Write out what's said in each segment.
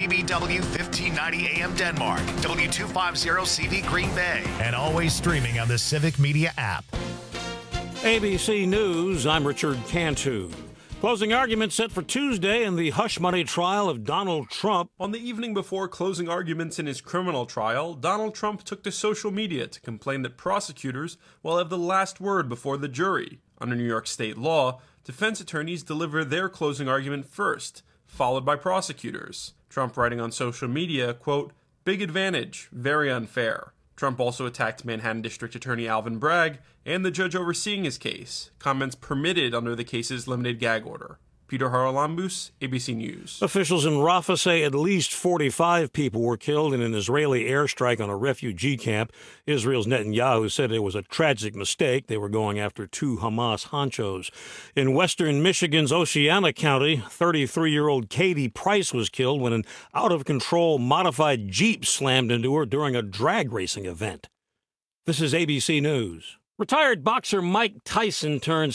WGBW 1590 AM Denmark, W250CV Green Bay, and always streaming on the Civic Media app. ABC News, I'm Richard Cantu. Closing arguments set for Tuesday in the hush money trial of Donald Trump. On the evening before closing arguments in his criminal trial, Donald Trump took to social media to complain that prosecutors will have the last word before the jury. Under New York state law, defense attorneys deliver their closing argument first, followed by prosecutors. Trump writing on social media, quote, "Big advantage, very unfair." Trump also attacked Manhattan District Attorney Alvin Bragg and the judge overseeing his case, comments permitted under the case's limited gag order. Peter Haralambous, ABC News. Officials in Rafah say at least 45 people were killed in an Israeli airstrike on a refugee camp. Israel's Netanyahu said it was a tragic mistake. They were going after two Hamas honchos. In western Michigan's Oceana County, 33-year-old Katie Price was killed when an out-of-control modified Jeep slammed into her during a drag racing event. This is ABC News. Retired boxer Mike Tyson turns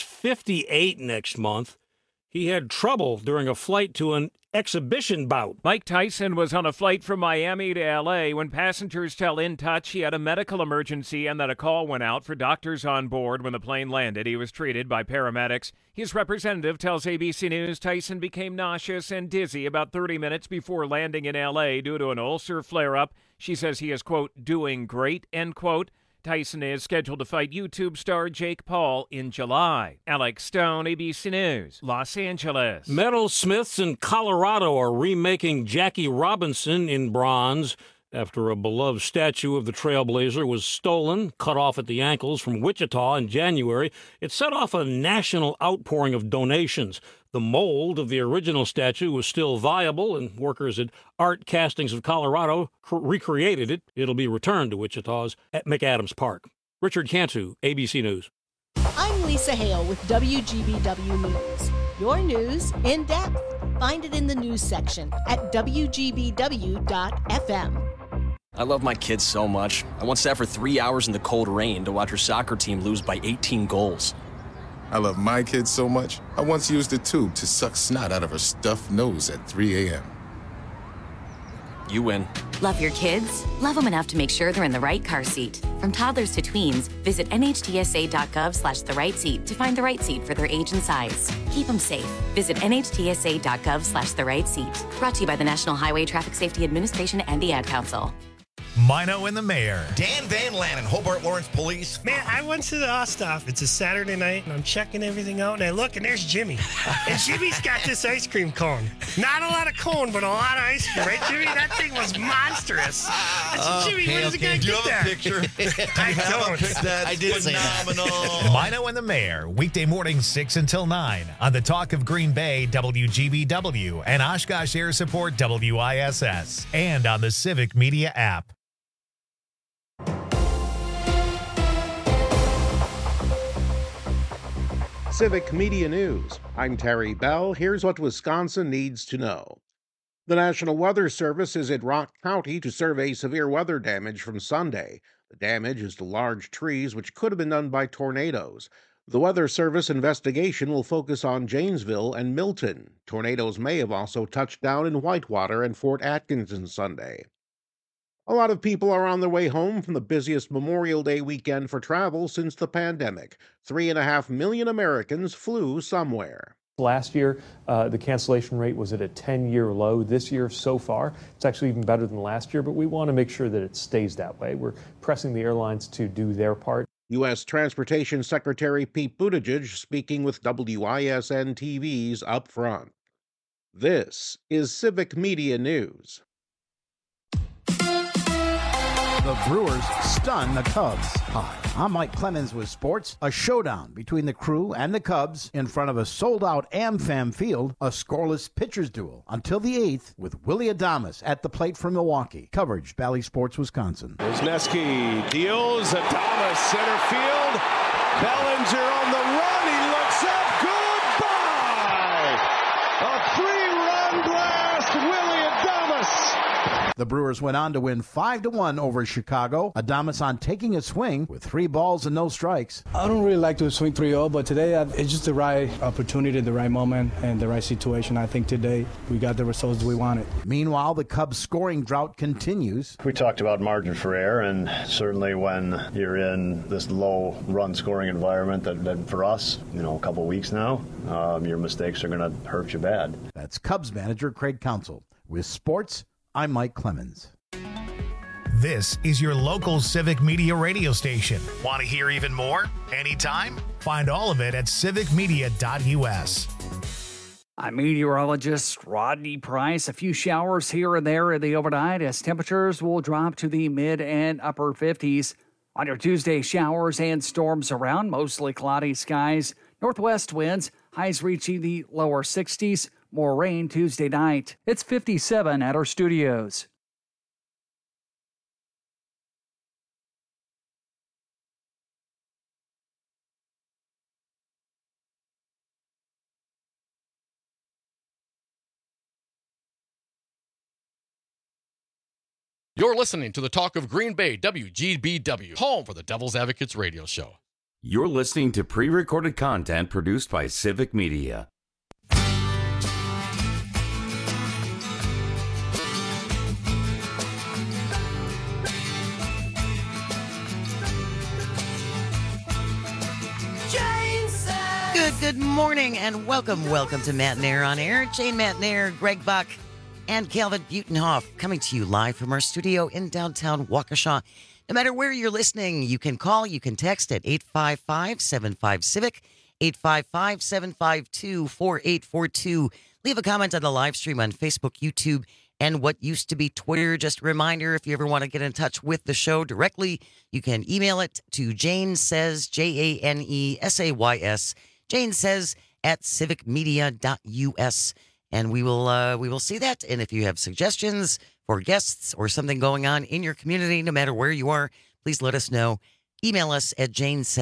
58 next month. He had trouble during a flight to an exhibition bout. Mike Tyson was on a flight from Miami to L.A. when passengers tell In Touch he had a medical emergency and that a call went out for doctors on board. When the plane landed, he was treated by paramedics. His representative tells ABC News Tyson became nauseous and dizzy about 30 minutes before landing in L.A. due to an ulcer flare-up. She says he is, quote, doing great, end quote. Tyson is scheduled to fight YouTube star Jake Paul in July. Alex Stone, ABC News, Los Angeles. Metalsmiths in Colorado are remaking Jackie Robinson in bronze after a beloved statue of the Trailblazer was stolen, cut off at the ankles from Wichita in January. It set off a national outpouring of donations. The mold of the original statue was still viable, and workers at Art Castings of Colorado recreated it. It'll be returned to Wichita's at McAdams Park. Richard Cantu, ABC News. I'm Lisa Hale with WGBW News. Your news in depth. Find it in the news section at WGBW.FM. I love my kids so much. I once sat for 3 hours in the cold rain to watch her soccer team lose by 18 goals. I love my kids so much, I once used a tube to suck snot out of her stuffed nose at 3 a.m. You win. Love your kids? Love them enough to make sure they're in the right car seat. From toddlers to tweens, visit nhtsa.gov/the-right-seat to find the right seat for their age and size. Keep them safe. Visit nhtsa.gov/the-right-seat. Brought to you by the National Highway Traffic Safety Administration and the Ad Council. Mino and the Mayor. Dan Van Lannen, Hobart Lawrence Police. Man, I went to the Osthoff. It's a Saturday night, and I'm checking everything out, and I look, and there's Jimmy. And Jimmy's got this ice cream cone. Not a lot of cone, but a lot of ice cream, right, Jimmy? That thing was monstrous. I said, Jimmy, where does it get Do you that? have a picture? I don't. I did phenomenal. Mino and the Mayor, weekday mornings 6 until 9 on the Talk of Green Bay, WGBW, and Oshkosh Air Support, WISS, and on the Civic Media app. Civic Media News. I'm Terry Bell. Here's what Wisconsin needs to know. The National Weather Service is at Rock County to survey severe weather damage from Sunday. The damage is to large trees, which could have been done by tornadoes. The Weather Service investigation will focus on Janesville and Milton. Tornadoes may have also touched down in Whitewater and Fort Atkinson Sunday. A lot of people are on their way home from the busiest Memorial Day weekend for travel since the pandemic. 3.5 million Americans flew somewhere. Last year, the cancellation rate was at a 10-year low. This year, so far, it's actually even better than last year, but we want to make sure that it stays that way. We're pressing the airlines to do their part. U.S. Transportation Secretary Pete Buttigieg speaking with WISN TV's Up Front. This is Civic Media News. The Brewers stun the Cubs. Hi, I'm Mike Clemens with sports. A showdown between the Crew and the Cubs in front of a sold-out AmFam field, a scoreless pitchers duel until the 8th with Willie Adames at the plate from Milwaukee. Coverage, Bally Sports, Wisconsin. Wisniewski deals, Adames center field. Bellinger on the run, he looks up, goodbye! A 3-run blast, Willie Adames The Brewers went on to win 5-1 over Chicago. Adames on taking a swing with 3 balls and no strikes. I don't really like to swing 3-0, but today it's just the right opportunity, the right moment, and the right situation. I think today we got the results we wanted. Meanwhile, the Cubs' scoring drought continues. We talked about margin for error, and certainly when you're in this low run scoring environment that for us, a couple weeks now, your mistakes are going to hurt you bad. That's Cubs manager Craig Counsell. With sports, I'm Mike Clemens. This is your local Civic Media radio station. Want to hear even more? Anytime? Find all of it at civicmedia.us. I'm meteorologist Rodney Price. A few showers here and there in the overnight as temperatures will drop to the mid and upper 50s. On your Tuesday, showers and storms around, mostly cloudy skies. Northwest winds, highs reaching the lower 60s. More rain Tuesday night. It's 57 at our studios. You're listening to the Talk of Green Bay, WGBW, home for the Devil's Advocates radio show. You're listening to pre-recorded content produced by Civic Media. Good morning and welcome to Matt Nair on Air. Jane Matt Nair, Greg Buck, and Calvin Butenhoff coming to you live from our studio in downtown Waukesha. No matter where you're listening, you can call, you can text at 855-75-CIVIC, 855-752-4842. Leave a comment on the live stream on Facebook, YouTube, and what used to be Twitter. Just a reminder, if you ever want to get in touch with the show directly, you can email it to Jane Says, JANESAYS, Jane Says at civicmedia.us. And we will see that. And if you have suggestions for guests or something going on in your community, no matter where you are, please let us know. Email us at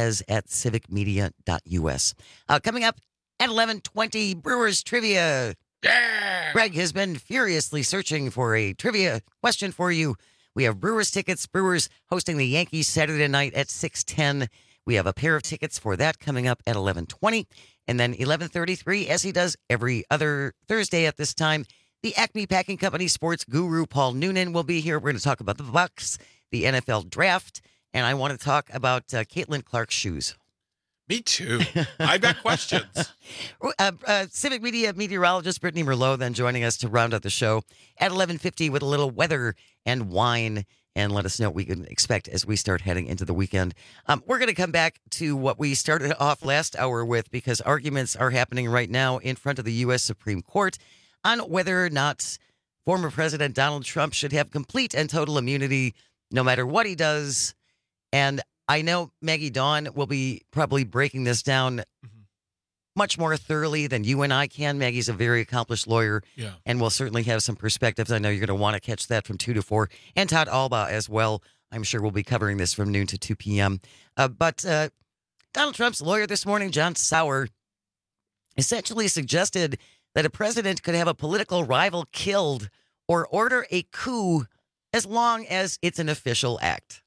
janesays@civicmedia.us. Coming up at 11:20, Brewers Trivia. Yeah! Greg has been furiously searching for a trivia question for you. We have Brewers tickets. Brewers hosting the Yankees Saturday night at 6:10. We have a pair of tickets for that coming up at 11:20. And then 11:33, as he does every other Thursday at this time, the Acme Packing Company sports guru Paul Noonan will be here. We're going to talk about the Bucks, the NFL draft, and I want to talk about Caitlin Clark's shoes. Me too. I've got questions. Civic Media meteorologist Brittany Merlot then joining us to round out the show at 11:50 with a little weather and wine, and let us know what we can expect as we start heading into the weekend. We're going to come back to what we started off last hour with, because arguments are happening right now in front of the U.S. Supreme Court on whether or not former President Donald Trump should have complete and total immunity no matter what he does. And I know Maggie Dawn will be probably breaking this down much more thoroughly than you and I can. Maggie's a very accomplished lawyer, and will certainly have some perspectives. I know you're going to want to catch that from 2 to 4. And Todd Alba as well. I'm sure we'll be covering this from noon to 2 p.m. But Donald Trump's lawyer this morning, John Sauer, essentially suggested that a president could have a political rival killed or order a coup as long as it's an official act.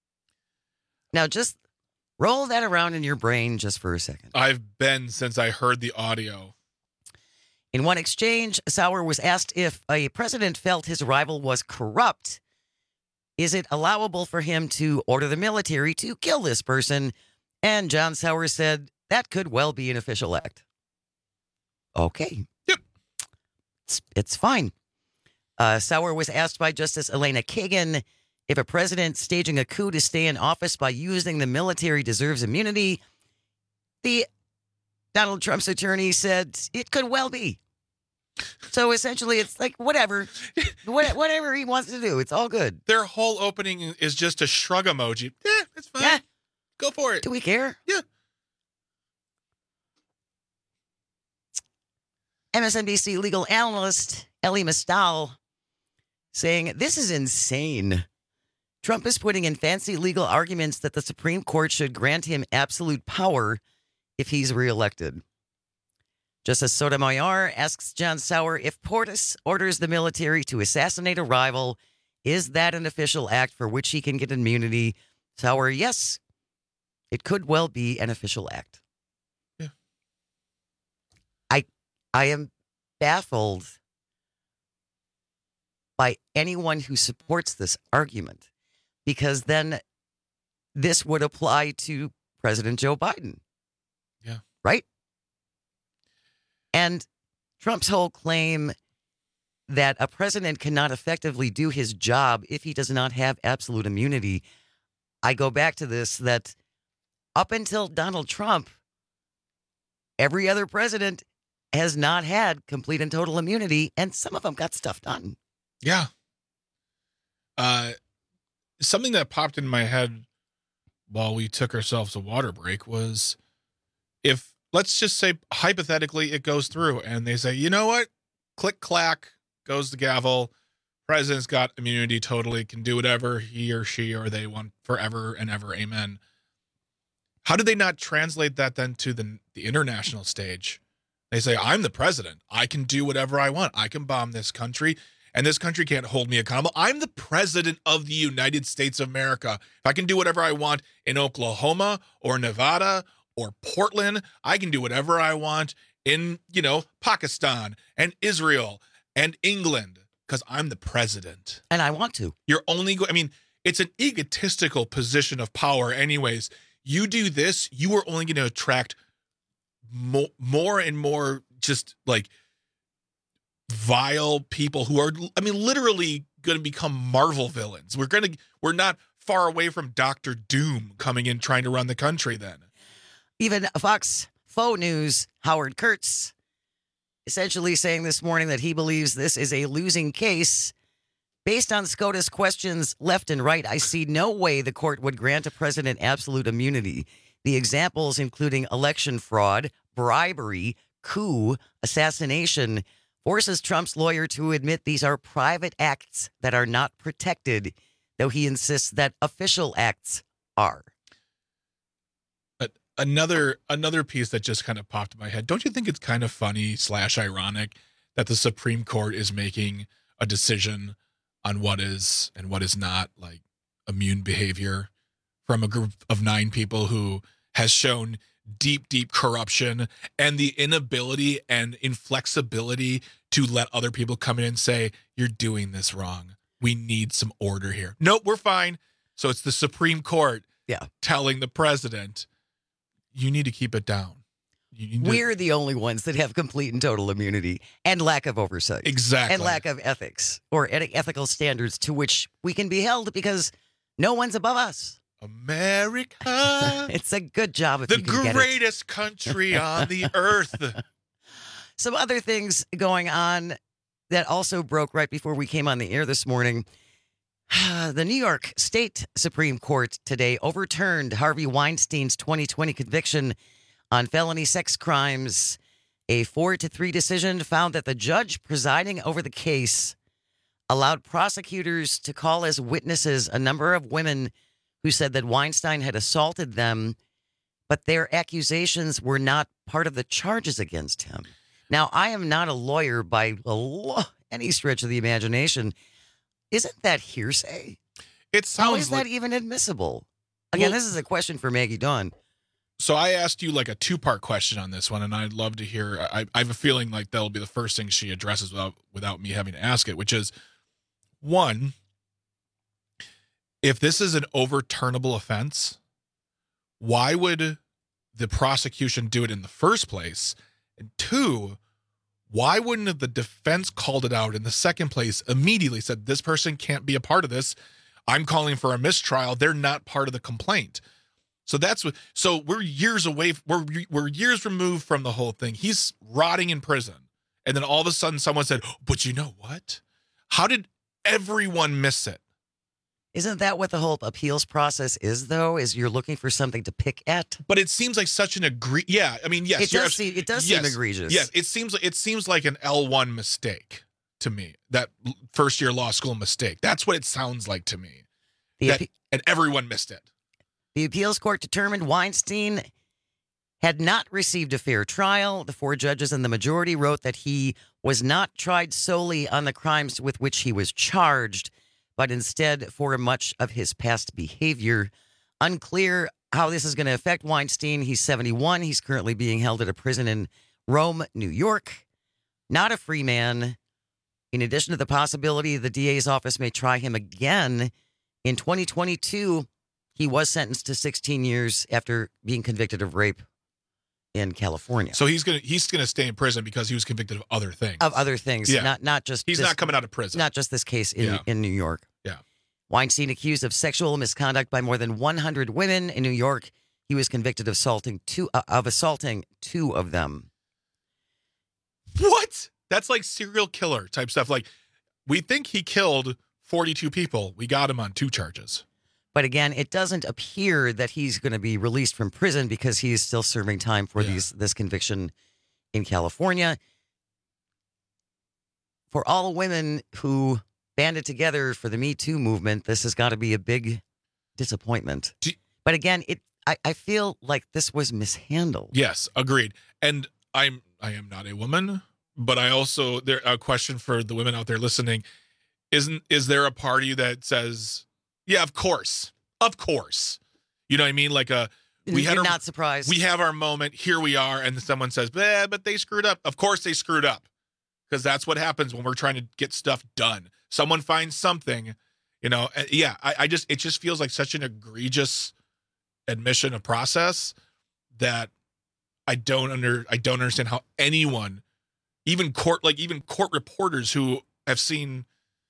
Now, just roll that around in your brain just for a second. I've been since I heard the audio. In one exchange, Sauer was asked if a president felt his rival was corrupt, is it allowable for him to order the military to kill this person? And John Sauer said that could well be an official act. Okay. Yep. It's fine. Sauer was asked by Justice Elena Kagan if a president staging a coup to stay in office by using the military deserves immunity. The Donald Trump's attorney said it could well be. So essentially, it's like whatever he wants to do. It's all good. Their whole opening is just a shrug emoji. Yeah, it's fine. Yeah. Go for it. Do we care? Yeah. MSNBC legal analyst Elie Mystal saying this is insane. Trump is putting in fancy legal arguments that the Supreme Court should grant him absolute power if he's reelected. Justice Sotomayor asks John Sauer if Portis orders the military to assassinate a rival, Is that an official act for which he can get immunity? Sauer, yes, it could well be an official act. Yeah. I am baffled by anyone who supports this argument, because then this would apply to President Joe Biden. Yeah. Right? And Trump's whole claim that a president cannot effectively do his job if he does not have absolute immunity. I go back to this, that up until Donald Trump, every other president has not had complete and total immunity, and some of them got stuff done. Yeah. Something that popped in my head while we took ourselves a water break was, if, let's just say, hypothetically, it goes through and they say, you know what? Click, clack, goes the gavel. President's got immunity totally, can do whatever he or she or they want forever and ever. Amen. How did they not translate that then to the international stage? They say, I'm the president. I can do whatever I want. I can bomb this country, and this country can't hold me accountable. I'm the president of the United States of America. If I can do whatever I want in Oklahoma or Nevada or Portland, I can do whatever I want in, Pakistan and Israel and England, because I'm the president. And I want to. You're only it's an egotistical position of power anyways. You do this, you are only going to attract more and more just like vile people who are, literally going to become Marvel villains. We're not far away from Dr. Doom coming in trying to run the country then. Even Fox Faux News, Howard Kurtz, essentially saying this morning that he believes this is a losing case. Based on SCOTUS questions left and right, I see no way the court would grant a president absolute immunity. The examples including election fraud, bribery, coup, assassination, forces Trump's lawyer to admit these are private acts that are not protected, though he insists that official acts are. But another piece that just kind of popped in my head. Don't you think it's kind of funny / ironic that the Supreme Court is making a decision on what is and what is not like immune behavior from a group of 9 people who has shown deep corruption and the inability and inflexibility to let other people come in and say, you're doing this wrong. We need some order here. Nope, we're fine. So it's the Supreme Court telling the president, you need to keep it down. We're the only ones that have complete and total immunity and lack of oversight. Exactly. And lack of ethics or ethical standards to which we can be held because no one's above us. America. It's a good job if the you can get it. The greatest country on the earth. Some other things going on that also broke right before we came on the air this morning. The New York State Supreme Court today overturned Harvey Weinstein's 2020 conviction on felony sex crimes. A 4-3 decision found that the judge presiding over the case allowed prosecutors to call as witnesses a number of women who said that Weinstein had assaulted them, but their accusations were not part of the charges against him. Now, I am not a lawyer by any stretch of the imagination. Isn't that hearsay? It sounds How is that even admissible? Again, this is a question for Maggie Dawn. So I asked you like a 2-part question on this one, and I'd love to hear. I have a feeling like that'll be the first thing she addresses without me having to ask it, which is, 1, if this is an overturnable offense, why would the prosecution do it in the first place? And 2, why wouldn't the defense called it out in the second place, immediately said, this person can't be a part of this. I'm calling for a mistrial. They're not part of the complaint. So so we're years away. We're years removed from the whole thing. He's rotting in prison. And then all of a sudden someone said, but you know what? How did everyone miss it? Isn't that what the whole appeals process is, though? Is you're looking for something to pick at? But it seems like such an yes. It does seem egregious. Yes, it seems like an L1 mistake to me. That first-year law school mistake. That's what it sounds like to me. And everyone missed it. The appeals court determined Weinstein had not received a fair trial. The 4 judges in the majority wrote that he was not tried solely on the crimes with which he was charged, but instead for much of his past behavior. Unclear how this is going to affect Weinstein. He's 71. He's currently being held at a prison in Rome, New York. Not a free man. In addition to the possibility the DA's office may try him again, in 2022, he was sentenced to 16 years after being convicted of rape in California. So he's gonna stay in prison because he was convicted of other things. Of other things, Yeah. not just He's this, not coming out of prison. Not just this case in New York. Yeah. Weinstein accused of sexual misconduct by more than 100 women in New York. He was convicted of assaulting two of them. What? That's like serial killer type stuff. Like, we think he killed 42 people. We got him on 2 charges. But again, it doesn't appear that he's going to be released from prison because he is still serving time for this conviction in California. For all women who banded together for the Me Too movement, this has got to be a big disappointment. But again, I feel like this was mishandled. Yes, agreed. And I am not a woman, but I also, a question for the women out there listening, is there a party that says, yeah, of course, you know what I mean? Like You're not surprised. We have our moment, here we are, and someone says, but they screwed up. Of course they screwed up, because that's what happens when we're trying to get stuff done. Someone finds something, you know. Yeah, it just feels like such an egregious admission of process that I don't understand how anyone, even court reporters who have seen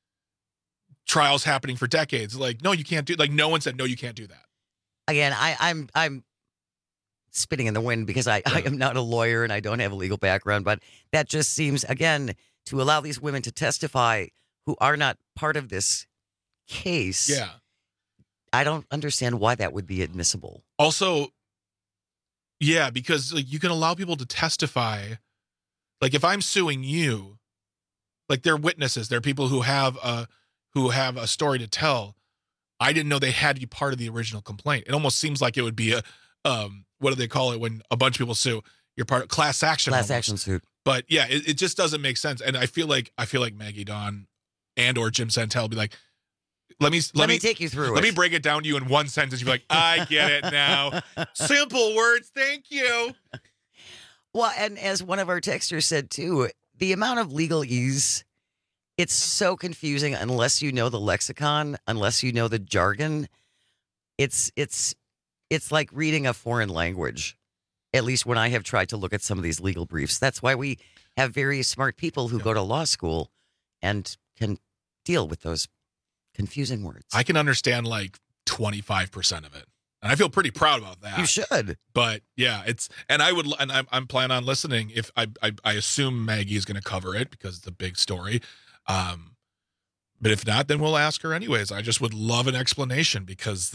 trials happening for decades, like, no, you can't do, like, no one said, no, you can't do that. Again, I'm spitting in the wind because I am not a lawyer and I don't have a legal background, but that just seems, again, to allow these women to testify who are not part of this case. Yeah. I don't understand why that would be admissible. Also, yeah, because like you can allow people to testify. Like if I'm suing you, like they're witnesses, they're people who have a story to tell. I didn't know they had to be part of the original complaint. It almost seems like it would be a what do they call it when a bunch of people sue? You're part of class action. Class action suit. But yeah, it just doesn't make sense. And I feel like Maggie Dawn and or Jim Santel be like, let me take you through Let it. me break it down to you in one sentence. You'd be like, I get it now. Simple words. Thank you. Well, and as one of our texters said too, the amount of legalese, it's so confusing unless you know the lexicon, unless you know the jargon. It's like reading a foreign language, at least when I have tried to look at some of these legal briefs. That's why we have very smart people who go to law school and can deal with those confusing words. I can understand like 25% of it. And I feel pretty proud about that. You should. But yeah, I'm planning on listening. If I assume Maggie is going to cover it because it's a big story. But if not, then we'll ask her anyways. I just would love an explanation because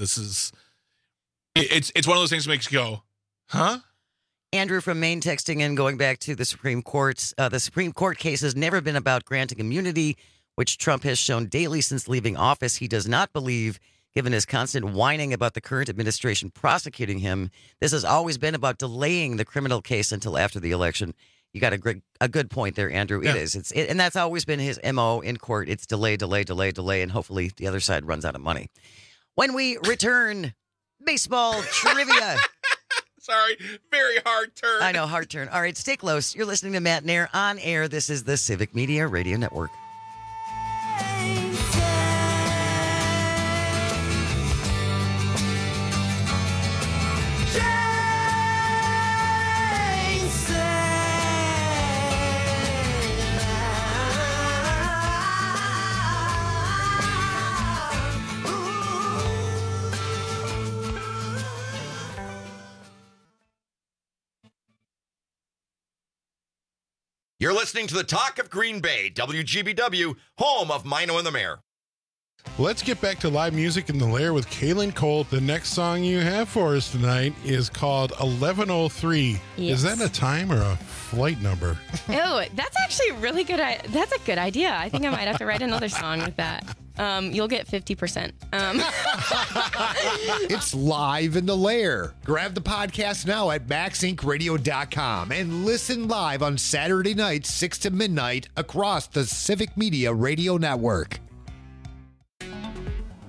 it's one of those things that makes you go, huh? Andrew from Maine texting in, going back to the Supreme Court. The Supreme Court case has never been about granting immunity, which Trump has shown daily since leaving office. He does not believe, given his constant whining about the current administration prosecuting him, this has always been about delaying the criminal case until after the election. You got a good point there, Andrew. Yeah. It is. And that's always been his MO in court. It's delay, and hopefully the other side runs out of money. When we return, baseball trivia. Sorry, very hard turn. I know, hard turn. All right, stay close. You're listening to Matt Nair on air. This is the Civic Media Radio Network. You're listening to the Talk of Green Bay, WGBW, home of Mino and the Mayor. Let's get back to live music in the Lair with Kaylin Cole. The next song you have for us tonight is called 1103. Yes. Is that a time or a flight number? Oh, that's actually really good. That's a good idea. I think I might have to write another song with that. You'll get 50%. It's live in the Lair. Grab the podcast now at MaxIncRadio.com and listen live on Saturday nights, 6 to midnight, across the Civic Media Radio Network.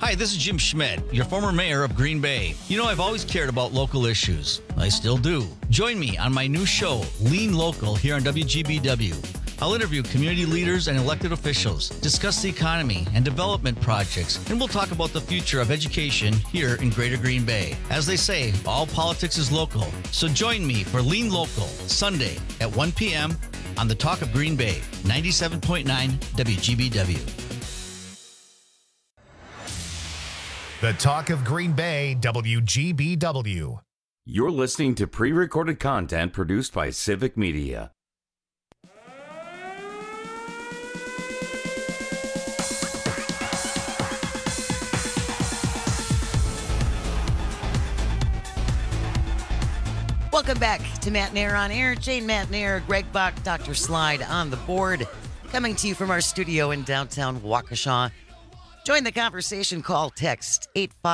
Hi, this is Jim Schmidt, your former mayor of Green Bay. You know, I've always cared about local issues. I still do. Join me on my new show, Lean Local, here on WGBW. I'll interview community leaders and elected officials, discuss the economy and development projects, and we'll talk about the future of education here in Greater Green Bay. As they say, all politics is local. So join me for Lean Local, Sunday at 1 p.m. on the Talk of Green Bay, 97.9 WGBW. The Talk of Green Bay, WGBW. You're listening to pre-recorded content produced by Civic Media. Welcome back to Matt Nair on Air. Jane Matt Nair, Greg Bach, Dr. Slide on the board. Coming to you from our studio in downtown Waukesha. Join the conversation. Call, text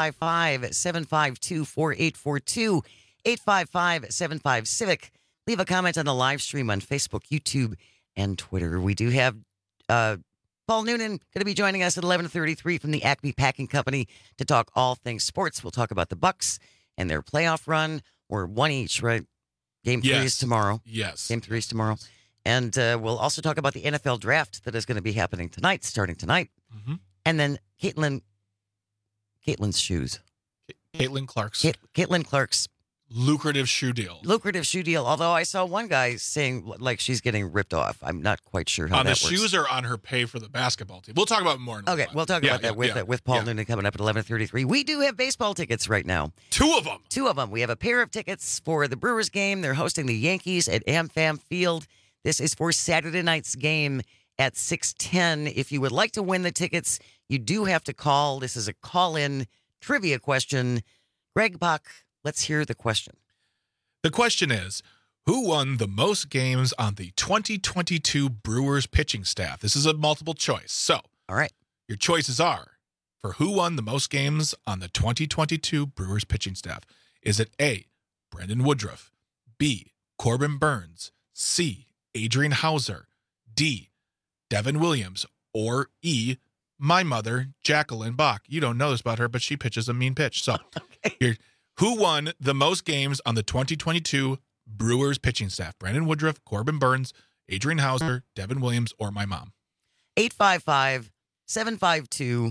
855-752-4842, 855-75-CIVIC. Leave a comment on the live stream on Facebook, YouTube, and Twitter. We do have Paul Noonan going to be joining us at 11:33 from the Acme Packing Company to talk all things sports. We'll talk about the Bucks and their playoff run. We're one each, right? Game 3 is tomorrow. Yes. Game 3 is tomorrow. And we'll also talk about the NFL draft that is going to be happening tonight, starting tonight. Mm-hmm. And then Caitlin's shoes. Caitlin Clark's. Caitlin Clark's. Lucrative shoe deal. Although I saw one guy saying like she's getting ripped off. I'm not quite sure how on that the works. shoes or on her pay for the basketball team. We'll talk about it more in a Okay, while. we'll talk about that with Paul Noonan coming up at 11:33. We do have baseball tickets right now. Two of them. We have a pair of tickets for the Brewers game. They're hosting the Yankees at AmFam Field. This is for Saturday night's game at 6:10. If you would like to win the tickets, you do have to call. This is a call-in trivia question. Greg Bach, let's hear the question. The question is, who won the most games on the 2022 Brewers pitching staff? This is a multiple choice. So, all right, your choices are for who won the most games on the 2022 Brewers pitching staff. Is it A, Brandon Woodruff, B, Corbin Burns, C, Adrian Hauser, D, Devin Williams, or E, my mother, Jacqueline Bach? You don't know this about her, but she pitches a mean pitch. So, who won the most games on the 2022 Brewers pitching staff? Brandon Woodruff, Corbin Burns, Adrian Hauser, Devin Williams, or my mom? 855-752-4842,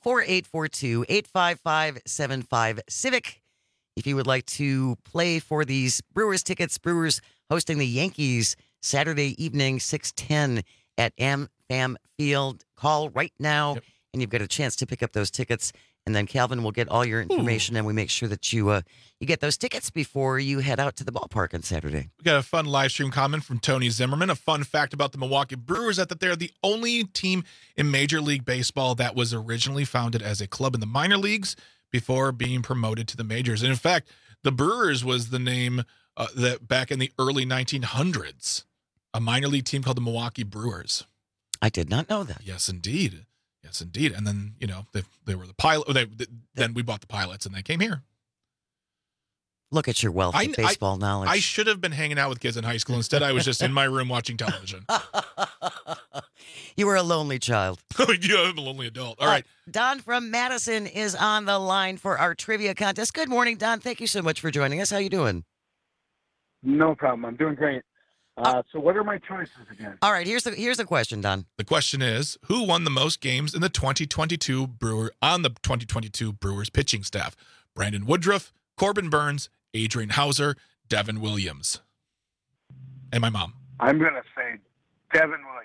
855-75-CIVIC. If you would like to play for these Brewers tickets, Brewers hosting the Yankees Saturday evening, 6:10 at AmFam Field. Call right now, and you've got a chance to pick up those tickets. And then Calvin will get all your information, and we make sure that you get those tickets before you head out to the ballpark on Saturday. We got a fun live stream comment from Tony Zimmerman. A fun fact about the Milwaukee Brewers is that they're the only team in Major League Baseball that was originally founded as a club in the minor leagues before being promoted to the majors. And in fact, the Brewers was the name that back in the early 1900s, a minor league team called the Milwaukee Brewers. I did not know that. Yes, indeed. Yes, indeed. And then, they were the pilot. Then we bought the Pilots, and they came here. Look at your wealth of baseball knowledge. I should have been hanging out with kids in high school. Instead, I was just in my room watching television. You were a lonely child. Yeah, I'm a lonely adult. All right. Don from Madison is on the line for our trivia contest. Good morning, Don. Thank you so much for joining us. How you doing? No problem. I'm doing great. So what are my choices again? All right, here's the question, Don. The question is, who won the most games in the 2022 Brewers pitching staff? Brandon Woodruff, Corbin Burns, Adrian Hauser, Devin Williams. And my mom. I'm going to say Devin Williams.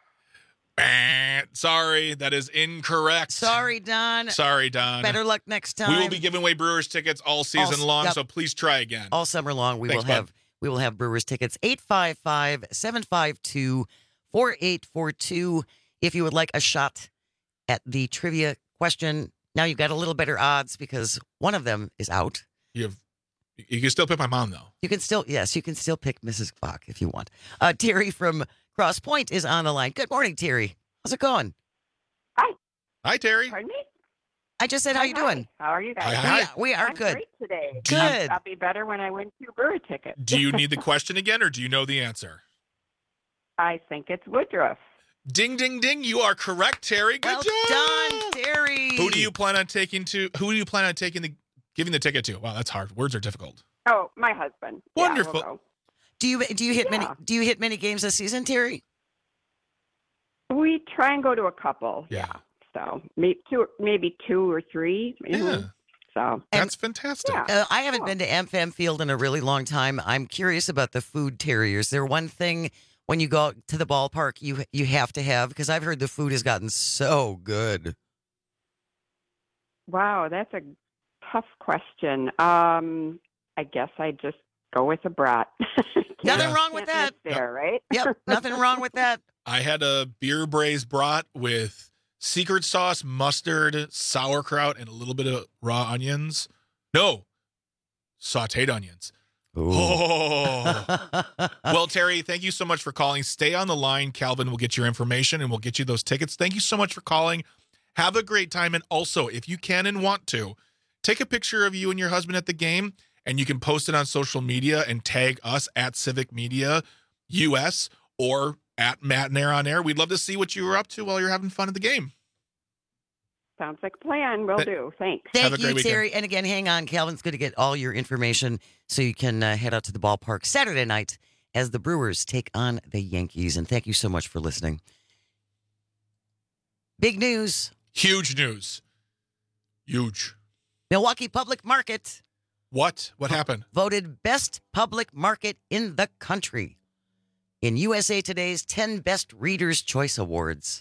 Sorry, that is incorrect. Sorry, Don. Better luck next time. We will be giving away Brewers tickets all season long, so please try again. All summer long, we will have Brewers tickets. 855-752-4842. If you would like a shot at the trivia question, now you've got a little better odds because one of them is out. You can still pick my mom, though. You can still pick Mrs. Bach if you want. Terry from Cross Point is on the line. Good morning, Terry. How's it going? Hi, Terry. Pardon me? I just said, how you doing? How are you guys? Hi. We are I'm good. Great today. Good. I'll be better when I win 2 Brewer tickets. Do you need the question again, or do you know the answer? I think it's Woodruff. Ding, ding, ding. You are correct, Terry. Good job. Done, Terry. Yay! Who do you plan on taking giving the ticket to? Wow, that's hard. Words are difficult. Oh, my husband. Wonderful. Yeah, we'll go. Do you hit many games this season, Terry? We try and go to a couple. Yeah. So maybe two or three. Yeah. So that's fantastic. Yeah. I haven't been to AmFam Field in a really long time. I'm curious about the food, Terry. Is there one thing when you go to the ballpark you have to have? Because I've heard the food has gotten so good. Wow, that's a tough question. I guess I just go with a brat. Nothing wrong with that. There, right? Yep, nothing wrong with that. I had a beer braised brat with secret sauce, mustard, sauerkraut, and a little bit of raw onions. No, sauteed onions. Ooh. Oh. Well, Terry, thank you so much for calling. Stay on the line. Calvin will get your information and we'll get you those tickets. Thank you so much for calling. Have a great time. And also, if you can and want to, take a picture of you and your husband at the game, and you can post it on social media and tag us at Civic Media US or at Matt and Air on Air. We'd love to see what you were up to while you're having fun at the game. Sounds like a plan. Will do. Thanks. Thank you, Terry. And again, hang on. Calvin's going to get all your information so you can head out to the ballpark Saturday night as the Brewers take on the Yankees. And thank you so much for listening. Big news. Huge news. Huge. Milwaukee Public Market. What? What happened? Voted best public market in the country in USA Today's 10 Best Readers' Choice Awards.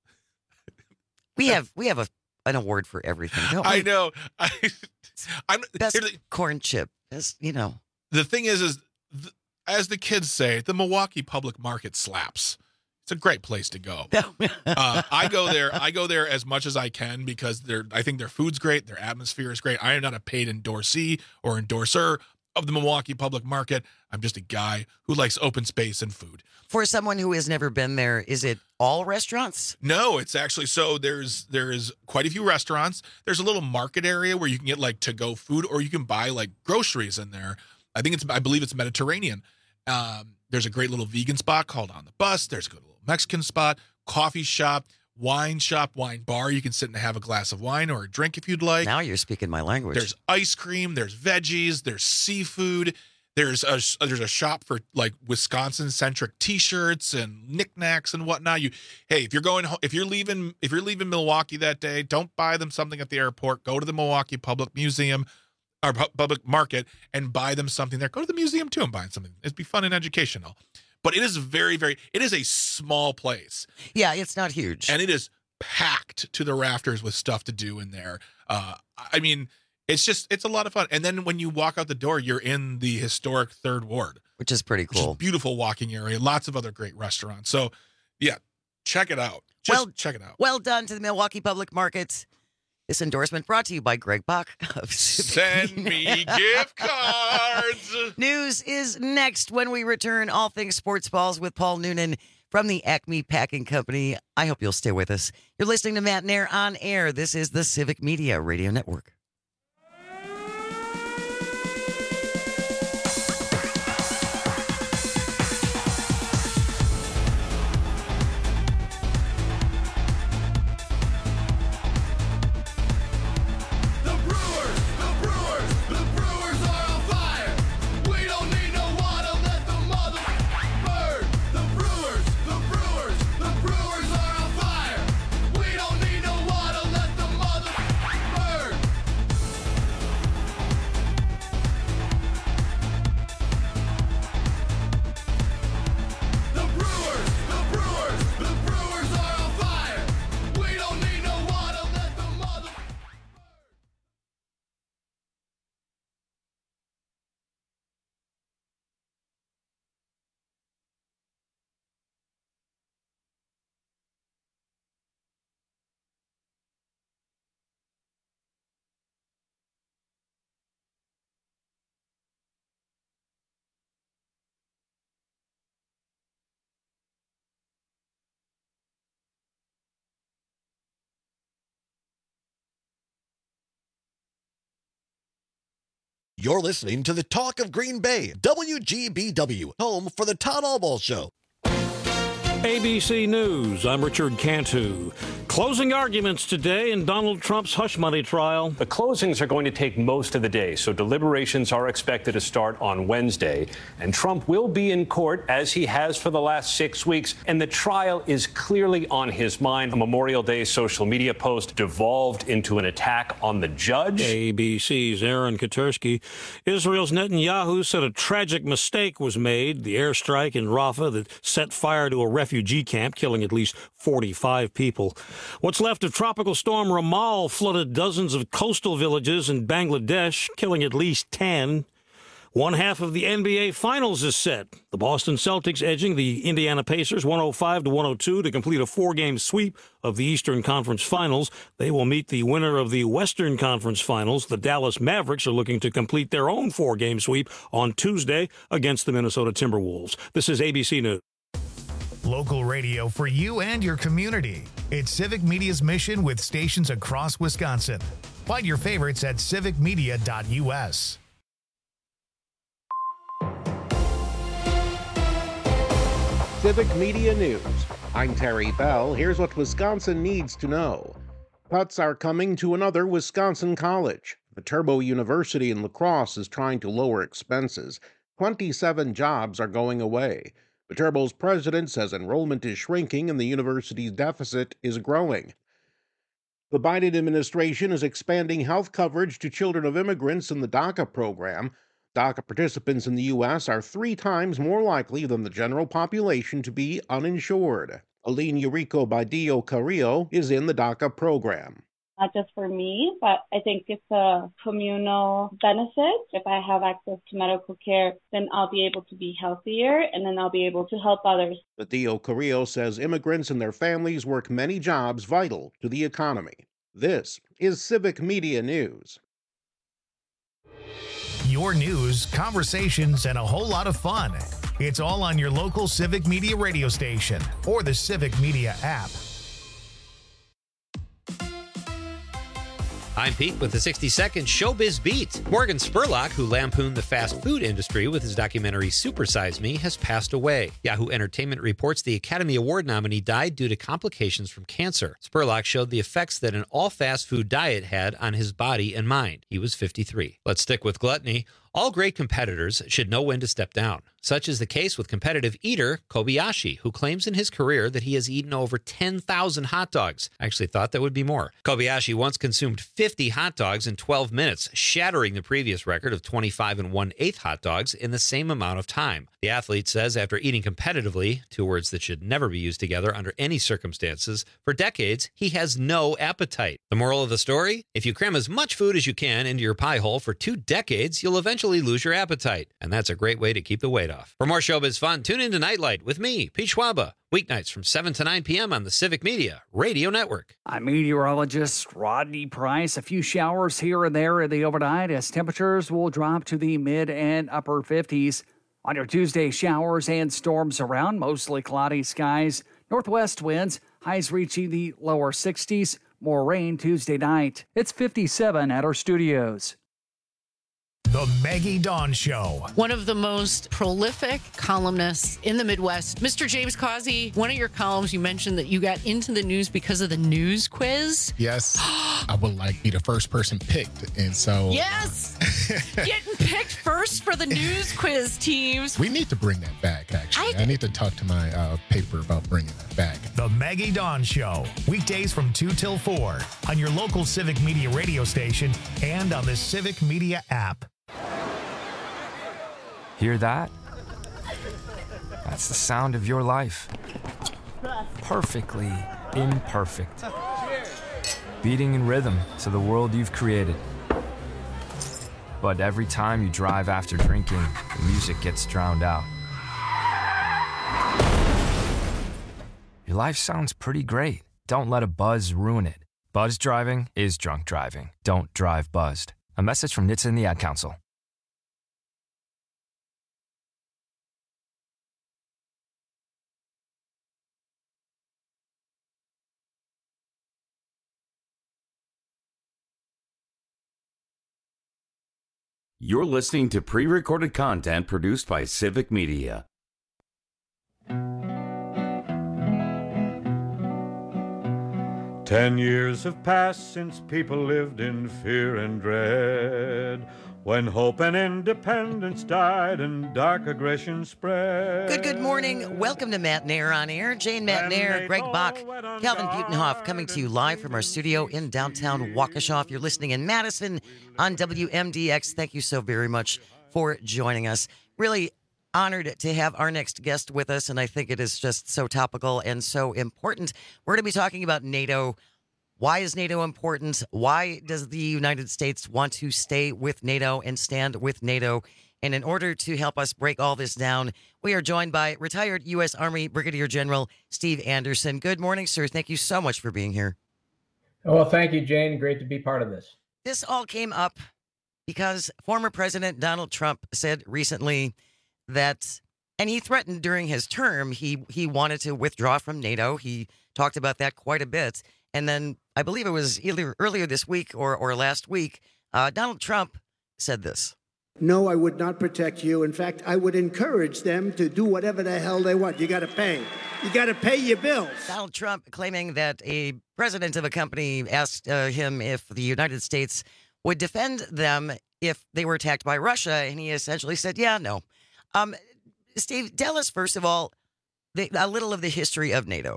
We have an award for everything, don't we? I know. I'm best corn chip. As you know, the thing is as the kids say, the Milwaukee Public Market slaps. It's a great place to go. I go there as much as I can because I think their food's great. Their atmosphere is great. I am not a paid endorsee or endorser of the Milwaukee Public Market. I'm just a guy who likes open space and food. For someone who has never been there, is it all restaurants? No, it's actually there's quite a few restaurants. There's a little market area where you can get like to-go food, or you can buy like groceries in there. I believe it's Mediterranean. There's a great little vegan spot called On the Bus. There's a good little Mexican spot, coffee shop, wine bar. You can sit and have a glass of wine or a drink if you'd like. Now you're speaking my language. There's ice cream. There's veggies. There's seafood. There's a shop for like Wisconsin-centric T-shirts and knickknacks and whatnot. If you're leaving Milwaukee that day, don't buy them something at the airport. Go to the Milwaukee Public Museum or Public Market and buy them something there. Go to the museum too and buy something. It'd be fun and educational. But it is it is a small place. Yeah, it's not huge. And it is packed to the rafters with stuff to do in there. It's a lot of fun. And then when you walk out the door, you're in the historic Third Ward. Which is pretty cool. Which is a beautiful walking area. Lots of other great restaurants. So, yeah, check it out. Check it out. Well done to the Milwaukee Public Market. This endorsement brought to you by Greg Bach of Send me gift cards. News is next when we return. All things sports balls with Paul Noonan from the Acme Packing Company. I hope you'll stay with us. You're listening to Matt and Air on Air. This is the Civic Media Radio Network. You're listening to the Talk of Green Bay, WGBW, home for the Todd Allball Show. ABC News, I'm Richard Cantu. Closing arguments today in Donald Trump's hush money trial. The closings are going to take most of the day, so deliberations are expected to start on Wednesday. And Trump will be in court, as he has for the last 6 weeks, and the trial is clearly on his mind. A Memorial Day social media post devolved into an attack on the judge. ABC's Aaron Katersky. Israel's Netanyahu said a tragic mistake was made, the airstrike in Rafah that set fire to a refugee camp, killing at least 45 people. What's left of Tropical Storm Ramal flooded dozens of coastal villages in Bangladesh, killing at least 10. One half of the NBA Finals is set. The Boston Celtics edging the Indiana Pacers 105-102 to complete a 4-game sweep of the Eastern Conference Finals. They will meet the winner of the Western Conference Finals. The Dallas Mavericks are looking to complete their own 4-game sweep on Tuesday against the Minnesota Timberwolves. This is ABC News. Local radio for you and your community. It's Civic Media's mission with stations across Wisconsin. Find your favorites at civicmedia.us. Civic Media News. I'm Terry Bell. Here's what Wisconsin needs to know. Cuts are coming to another Wisconsin college. Viterbo University in La Crosse is trying to lower expenses. 27 jobs are going away. Viterbo's president says enrollment is shrinking and the university's deficit is growing. The Biden administration is expanding health coverage to children of immigrants in the DACA program. DACA participants in the U.S. are 3 times more likely than the general population to be uninsured. Aline Eurico Badillo Carrillo is in the DACA program. Not just for me, but I think it's a communal benefit. If I have access to medical care, then I'll be able to be healthier, and then I'll be able to help others. Badillo Carrillo says immigrants and their families work many jobs vital to the economy. This is Civic Media News. Your news, conversations, and a whole lot of fun. It's all on your local Civic Media radio station or the Civic Media app. I'm Pete with the 60-second Showbiz Beat. Morgan Spurlock, who lampooned the fast food industry with his documentary Super Size Me, has passed away. Yahoo Entertainment reports the Academy Award nominee died due to complications from cancer. Spurlock showed the effects that an all-fast food diet had on his body and mind. He was 53. Let's stick with gluttony. All great competitors should know when to step down. Such is the case with competitive eater Kobayashi, who claims in his career that he has eaten over 10,000 hot dogs. I actually thought that would be more. Kobayashi once consumed 50 hot dogs in 12 minutes, shattering the previous record of 25 1/8 hot dogs in the same amount of time. The athlete says after eating competitively, 2 words that should never be used together under any circumstances, for decades, he has no appetite. The moral of the story? If you cram as much food as you can into your pie hole for 2 decades, you'll eventually lose your appetite. And that's a great way to keep the weight off. For more showbiz fun, tune in to Nightlight with me, Pete Schwaba, weeknights from 7 to 9 p.m. on the Civic Media Radio Network. I'm meteorologist Rodney Price. A few showers here and there in the overnight as temperatures will drop to the mid and upper 50s. On your Tuesday, showers and storms around, mostly cloudy skies. Northwest winds, highs reaching the lower 60s. More rain Tuesday night. It's 57 at our studios. The Maggie Dawn Show. One of the most prolific columnists in the Midwest, Mr. James Causey. One of your columns, you mentioned that you got into the news because of the news quiz. Yes, I would like to be the first person picked, and so yes, getting picked first for the news quiz teams. We need to bring that back. Actually, I need to talk to my paper about bringing that back. The Maggie Dawn Show, weekdays from 2 till 4 on your local Civic Media radio station and on the Civic Media app. Hear that? That's the sound of your life. Perfectly imperfect. Beating in rhythm to the world you've created. But every time you drive after drinking, the music gets drowned out. Your life sounds pretty great. Don't let a buzz ruin it. Buzz driving is drunk driving. Don't drive buzzed. A message from NHTSA and the Ad Council. You're listening to pre-recorded content produced by Civic Media. 10 years have passed since people lived in fear and dread, when hope and independence died and dark aggression spread. Good morning. Welcome to Matt Nair on Air. Jane Matt Nair, Greg Bach, Calvin Butenhoff coming to you live from our studio in downtown Waukesha. If you're listening in Madison on WMDX, thank you so very much for joining us. Really honored to have our next guest with us, and I think it is just so topical and so important. We're going to be talking about NATO. Why is NATO important? Why does the United States want to stay with NATO and stand with NATO? And in order to help us break all this down, we are joined by retired U.S. Army Brigadier General Steve Anderson. Good morning, sir. Thank you so much for being here. Oh, well, thank you, Jane. Great to be part of this. This all came up because former President Donald Trump said recently that, and he threatened during his term, he wanted to withdraw from NATO. He talked about that quite a bit. And then I believe it was either earlier this week or last week, Donald Trump said this. No, I would not protect you. In fact, I would encourage them to do whatever the hell they want. You got to pay. You got to pay your bills. Donald Trump claiming that a president of a company asked him if the United States would defend them if they were attacked by Russia. And he essentially said, yeah, no. Steve, tell us, first of all, a little of the history of NATO.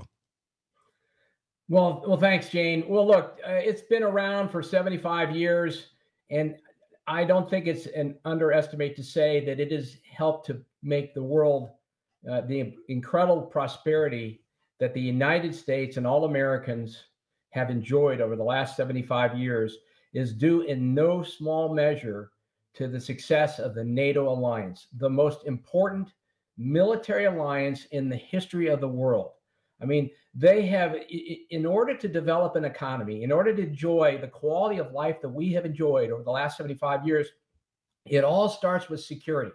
Well, thanks, Jane. Well, look, it's been around for 75 years, and I don't think it's an underestimate to say that it has helped to make the world the incredible prosperity that the United States and all Americans have enjoyed over the last 75 years is due in no small measure to the success of the NATO alliance, the most important military alliance in the history of the world. I mean, they have, in order to develop an economy, in order to enjoy the quality of life that we have enjoyed over the last 75 years, it all starts with security.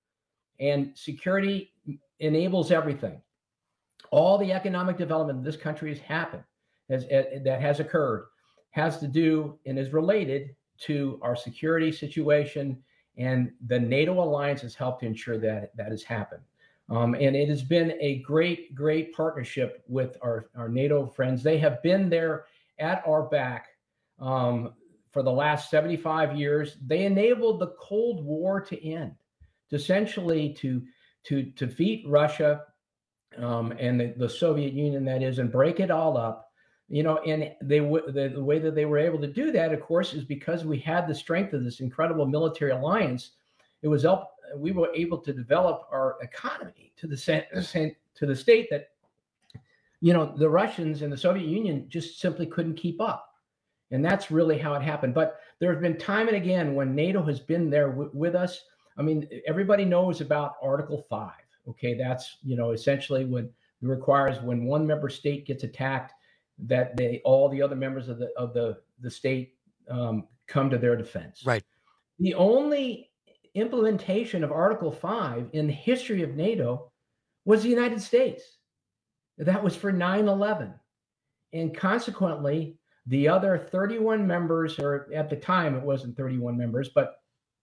And security enables everything. All the economic development in this country has happened, that has occurred, has to do and is related to our security situation, and the NATO alliance has helped to ensure that that has happened. And it has been a great, great partnership with our NATO friends. They have been there at our back for the last 75 years. They enabled the Cold War to end, to essentially to defeat Russia and the Soviet Union, that is, and break it all up. You know, and the way that they were able to do that, of course, is because we had the strength of this incredible military alliance. It was we were able to develop our economy to the state that, you know, the Russians and the Soviet Union just simply couldn't keep up. And that's really how it happened. But there have been time and again when NATO has been there with us. I mean, everybody knows about Article 5. Okay, that's, you know, essentially what it requires when one member state gets attacked, that all the other members of the state come to their defense. Right. The only implementation of Article 5 in the history of NATO was the United States. That was for 9/11. And consequently, the other 31 members, or at the time it wasn't 31 members, but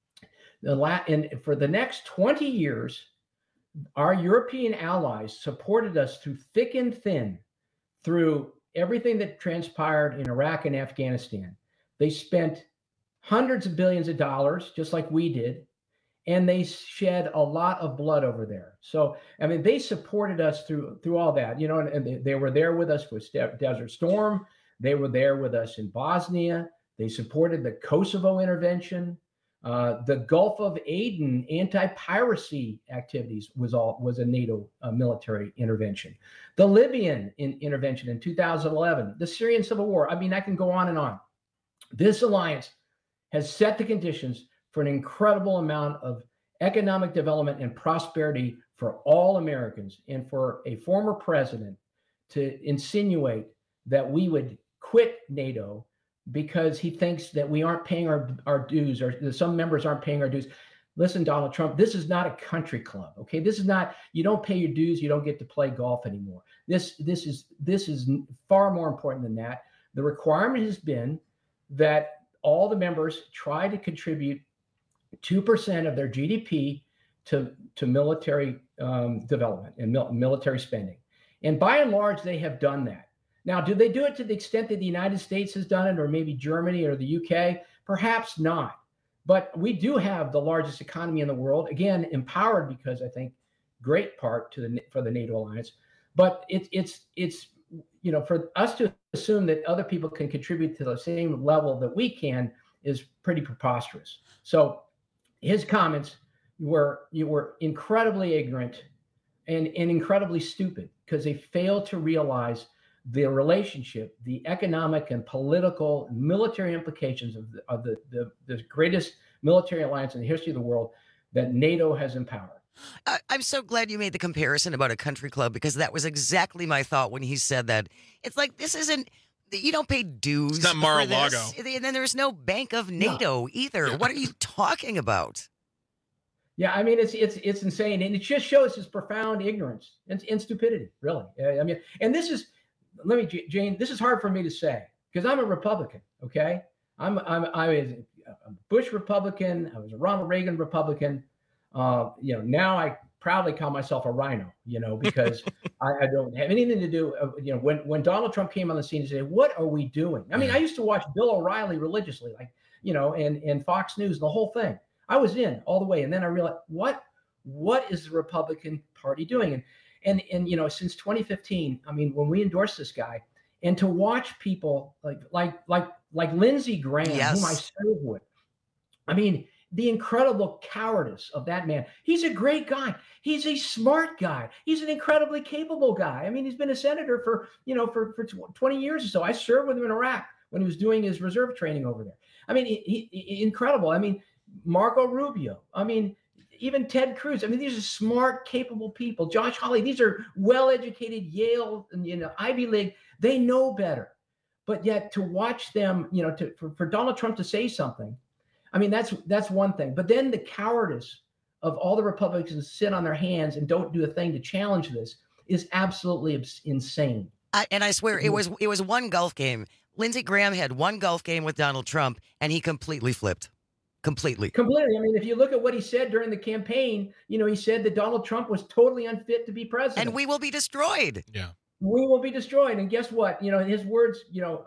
for the next 20 years, our European allies supported us through thick and thin, through everything that transpired in Iraq and Afghanistan. They spent hundreds of billions of dollars, just like we did, and they shed a lot of blood over there. So, I mean, they supported us through all that, you know, and they were there with us with Desert Storm. They were there with us in Bosnia. They supported the Kosovo intervention. The Gulf of Aden anti-piracy activities was a NATO military intervention. The Libyan intervention in 2011, the Syrian civil war. I mean, I can go on and on. This alliance has set the conditions for an incredible amount of economic development and prosperity for all Americans, and for a former president to insinuate that we would quit NATO because he thinks that we aren't paying our dues, or that some members aren't paying our dues. Listen, Donald Trump, this is not a country club, okay? This is not, you don't pay your dues, you don't get to play golf anymore. This is far more important than that. The requirement has been that all the members try to contribute 2% of their GDP to military development and military spending. And by and large, they have done that. Now, do they do it to the extent that the United States has done it, or maybe Germany or the UK? Perhaps not. But we do have the largest economy in the world, again, empowered because I think great part for the NATO alliance. But it's for us to assume that other people can contribute to the same level that we can is pretty preposterous. So his comments were incredibly ignorant and incredibly stupid because they failed to realize the relationship, the economic and political and military implications of the greatest military alliance in the history of the world that NATO has empowered. I'm so glad you made the comparison about a country club, because that was exactly my thought when he said that. It's like, this isn't, you don't pay dues. It's not Mar-a-Lago. And then there's no Bank of NATO either. What are you talking about? Yeah, I mean, it's insane. And it just shows his profound ignorance and stupidity, really. I mean, and this is, Jane, this is hard for me to say because I'm a Republican, okay? I was a Bush Republican. I was a Ronald Reagan Republican. Now I proudly call myself a rhino, because I don't have anything to do. When Donald Trump came on the scene and said, "What are we doing?" I mean, I used to watch Bill O'Reilly religiously, and Fox News, the whole thing. I was in all the way, and then I realized what is the Republican Party doing? And since 2015, I mean, when we endorsed this guy, and to watch people like Lindsey Graham, yes, whom I serve with, I mean, the incredible cowardice of that man. He's a great guy. He's a smart guy. He's an incredibly capable guy. I mean, he's been a senator for 20 years or so. I served with him in Iraq when he was doing his reserve training over there. I mean, he incredible. I mean, Marco Rubio. I mean, even Ted Cruz. I mean, these are smart, capable people. Josh Hawley. These are well-educated Yale and Ivy League. They know better. But yet to watch them, for Donald Trump to say something, I mean, that's one thing. But then the cowardice of all the Republicans sit on their hands and don't do a thing to challenge this is absolutely insane. And I swear it was one golf game. Lindsey Graham had one golf game with Donald Trump, and he completely flipped. Completely. I mean, if you look at what he said during the campaign, he said that Donald Trump was totally unfit to be president. And we will be destroyed. Yeah. We will be destroyed. And guess what? His words,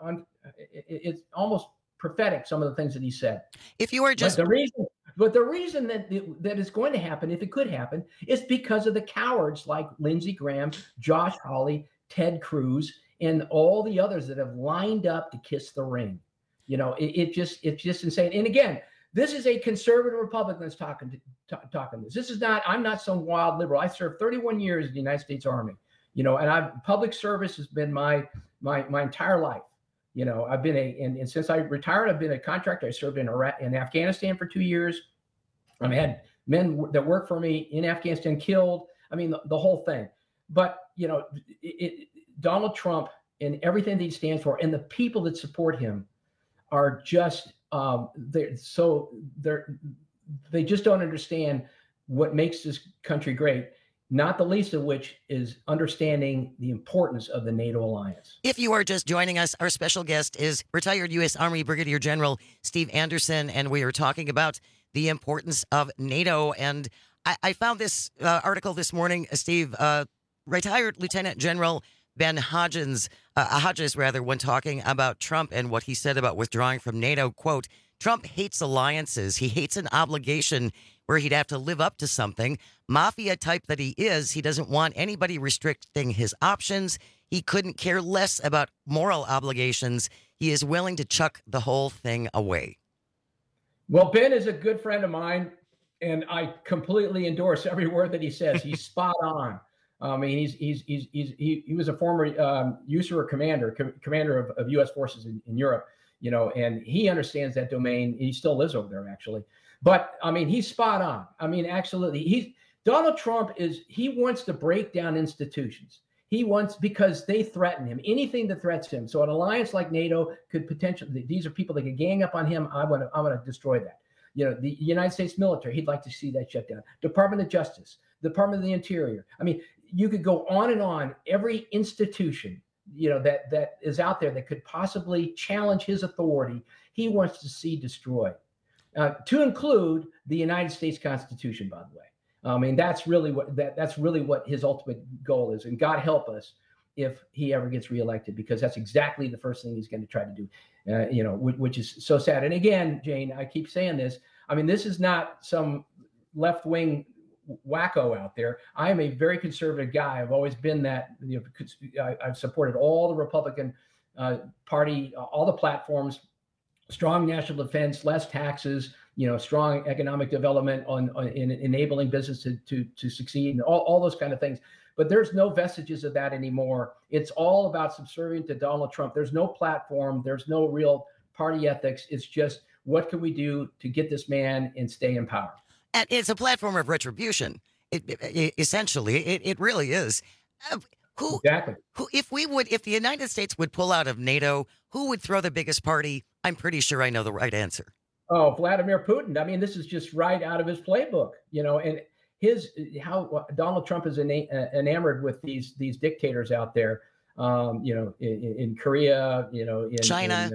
it's almost prophetic, some of the things that he said. If you are just but the reason that it's going to happen, if it could happen, is because of the cowards like Lindsey Graham, Josh Hawley, Ted Cruz, and all the others that have lined up to kiss the ring. It's just insane. And again, this is a conservative Republican that's talking this. This is not, I'm not some wild liberal. I served 31 years in the United States Army, and public service has been my entire life. I've been and since I retired, I've been a contractor. I served in Iraq and Afghanistan for 2 years. I've had men that worked for me in Afghanistan killed. I mean, the whole thing. But, Donald Trump and everything that he stands for and the people that support him are just, they just don't understand what makes this country great. Not the least of which is understanding the importance of the NATO alliance. If you are just joining us, our special guest is retired U.S. Army Brigadier General Steve Anderson, and we are talking about the importance of NATO. And I found this article this morning, Steve. Retired Lieutenant General Ben Hodges, when talking about Trump and what he said about withdrawing from NATO, quote, "Trump hates alliances. He hates an obligation where he'd have to live up to something. Mafia type that he is, he doesn't want anybody restricting his options. He couldn't care less about moral obligations. He is willing to chuck the whole thing away." Well, Ben is a good friend of mine, and I completely endorse every word that he says. He's spot on. I mean, he was a former USAR commander of U.S. forces in Europe, and he understands that domain. He still lives over there, actually. But I mean, he's spot on. I mean, absolutely. Donald Trump he wants to break down institutions. Because they threaten him, anything that threatens him. So an alliance like NATO could potentially, these are people that could gang up on him. I want to destroy that. The United States military, he'd like to see that shut down. Department of Justice, Department of the Interior. I mean, you could go on and on. Every institution, that is out there that could possibly challenge his authority, he wants to see destroyed. To include the United States Constitution, by the way. I mean, that's really what his ultimate goal is. And God help us if he ever gets reelected, because that's exactly the first thing he's going to try to do, which is so sad. And again, Jane, I keep saying this. I mean, this is not some left-wing wacko out there. I am a very conservative guy. I've always been that. I've supported all the Republican Party, all the platforms, strong national defense, less taxes, strong economic development in enabling business to succeed, and all those kind of things. But there's no vestiges of that anymore. It's all about subservient to Donald Trump. There's no platform. There's no real party ethics. It's just, what can we do to get this man and stay in power? And it's a platform of retribution. Essentially, it really is. Exactly. If the United States would pull out of NATO, who would throw the biggest party? I'm pretty sure I know the right answer. Oh, Vladimir Putin. I mean, this is just right out of his playbook, and how Donald Trump is enamored with these dictators out there, in Korea, in China,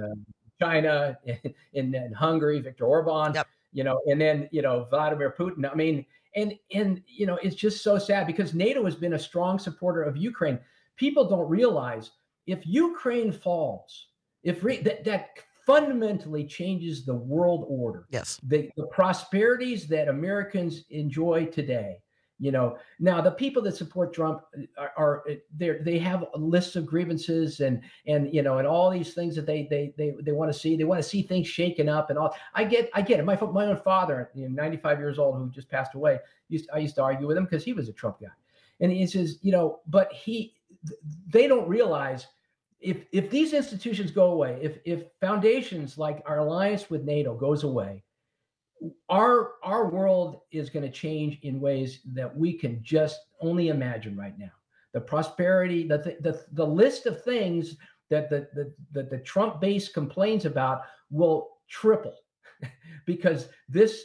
in Hungary, Viktor Orban, and then Vladimir Putin. I mean, and it's just so sad, because NATO has been a strong supporter of Ukraine. People don't realize, if Ukraine falls, that fundamentally changes the world order. Yes. The prosperities that Americans enjoy today. Now the people that support Trump they have lists of grievances and all these things that they want to see. They want to see things shaken up and all. I get it. My own father, 95 years old, who just passed away, I used to argue with him because he was a Trump guy, and he says, but they don't realize, if these institutions go away, if foundations like our alliance with NATO goes away, our world is going to change in ways that we can just only imagine right now. The prosperity, the list of things that the Trump base complains about will triple, because there's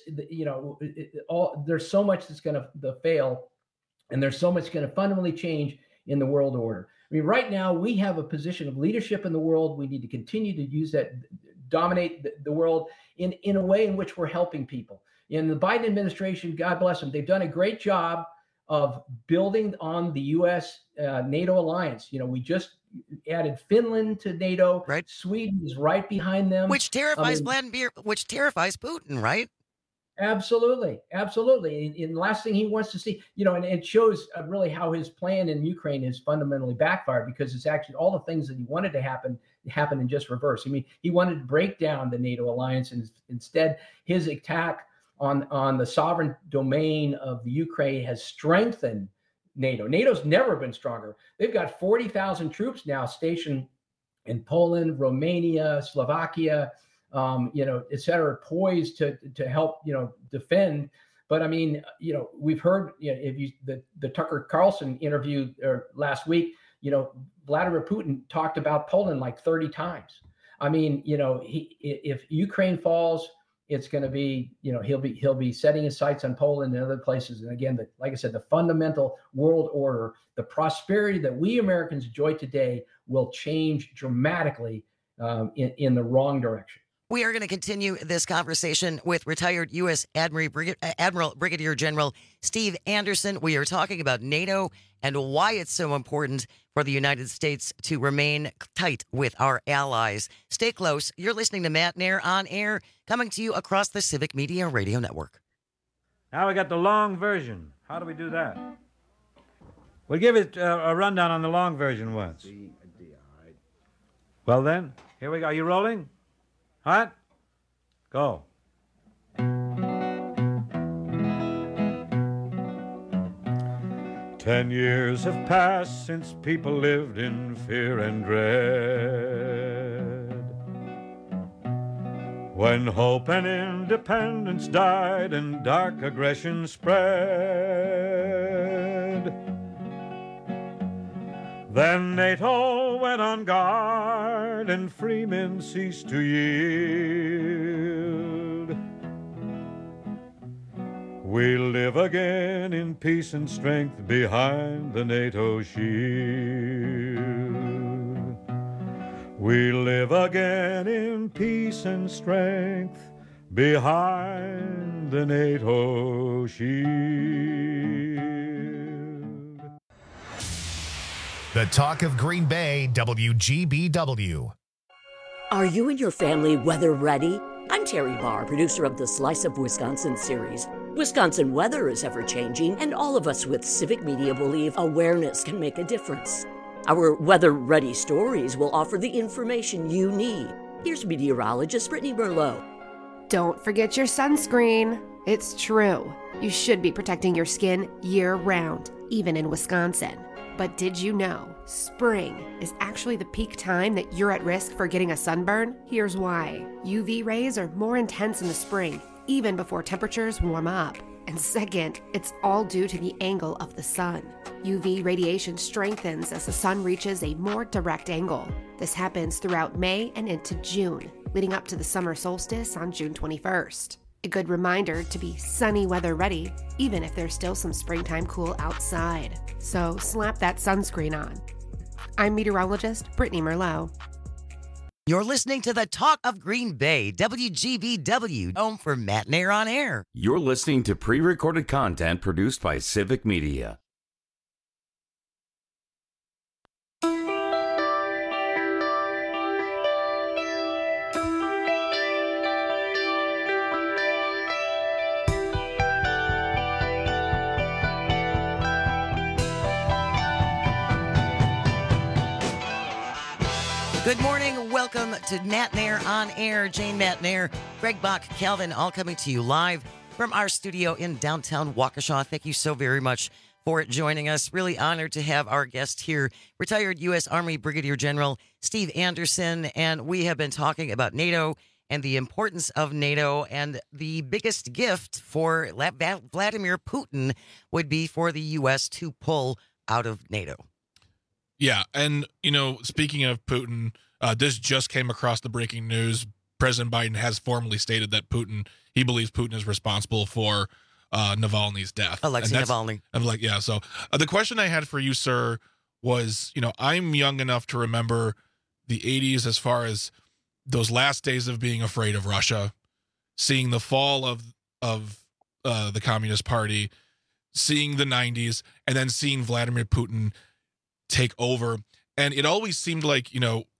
so much that's going to fail, and there's so much going to fundamentally change in the world order. I mean, right now we have a position of leadership in the world. We need to continue to use that, dominate the world in a way in which we're helping people. In the Biden administration, God bless them, they've done a great job of building on the U.S. NATO alliance. We just added Finland to NATO. Right. Sweden is right behind them, which terrifies which terrifies Putin, right? Absolutely. And the last thing he wants to see, and it shows really how his plan in Ukraine is fundamentally backfired, because it's actually all the things that he wanted to happen in just reverse. I mean, he wanted to break down the NATO alliance, and instead his attack on the sovereign domain of the Ukraine has strengthened NATO. NATO's never been stronger. They've got 40,000 troops now stationed in Poland, Romania, Slovakia, et cetera, poised to help, defend. But I mean, we've heard, the Tucker Carlson interview last week, Vladimir Putin talked about Poland like 30 times. I mean, if Ukraine falls, it's going to be, he'll be setting his sights on Poland and other places. And again, like I said, the fundamental world order, the prosperity that we Americans enjoy today will change dramatically in the wrong direction. We are going to continue this conversation with retired U.S. Admiral Brigadier General Steve Anderson. We are talking about NATO and why it's so important for the United States to remain tight with our allies. Stay close. You're listening to Matt Nair on Air, coming to you across the Civic Media Radio Network. Now we got the long version. How do we do that? We'll give it a rundown on the long version once. Well then, here we go. Are you rolling? Hot? Go. 10 years have passed since people lived in fear and dread. When hope and independence died and dark aggression spread. Then NATO went on guard and free men ceased to yield. We live again in peace and strength behind the NATO shield. We live again in peace and strength behind the NATO shield. The Talk of Green Bay, WGBW. Are you and your family weather ready? I'm Terry Barr, producer of the Slice of Wisconsin series. Wisconsin weather is ever-changing, and all of us with Civic Media believe awareness can make a difference. Our weather-ready stories will offer the information you need. Here's meteorologist Brittany Merlot. Don't forget your sunscreen. It's true. You should be protecting your skin year-round, even in Wisconsin. But did you know spring is actually the peak time that you're at risk for getting a sunburn? Here's why. UV rays are more intense in the spring, even before temperatures warm up. And second, it's all due to the angle of the sun. UV radiation strengthens as the sun reaches a more direct angle. This happens throughout May and into June, leading up to the summer solstice on June 21st. A good reminder to be sunny weather ready, even if there's still some springtime cool outside. So slap that sunscreen on. I'm meteorologist Brittany Merlot. You're listening to the Talk of Green Bay, WGBW, home for Matt Nair on Air. You're listening to pre-recorded content produced by Civic Media. Good morning. Welcome to Matt Nair on Air. Jane Matt Nair, Greg Bach, Calvin, all coming to you live from our studio in downtown Waukesha. Thank you so very much for joining us. Really honored to have our guest here, retired U.S. Army Brigadier General Steve Anderson. And we have been talking about NATO and the importance of NATO. And the biggest gift for Vladimir Putin would be for the U.S. to pull out of NATO. Yeah, and, speaking of Putin, this just came across the breaking news. President Biden has formally stated that he believes Putin is responsible for Navalny's death. Alexei Navalny. I'm like, yeah, so the question I had for you, sir, was, I'm young enough to remember the 80s as far as those last days of being afraid of Russia, seeing the fall of the Communist Party, seeing the 90s, and then seeing Vladimir Putin take over. And it always seemed like,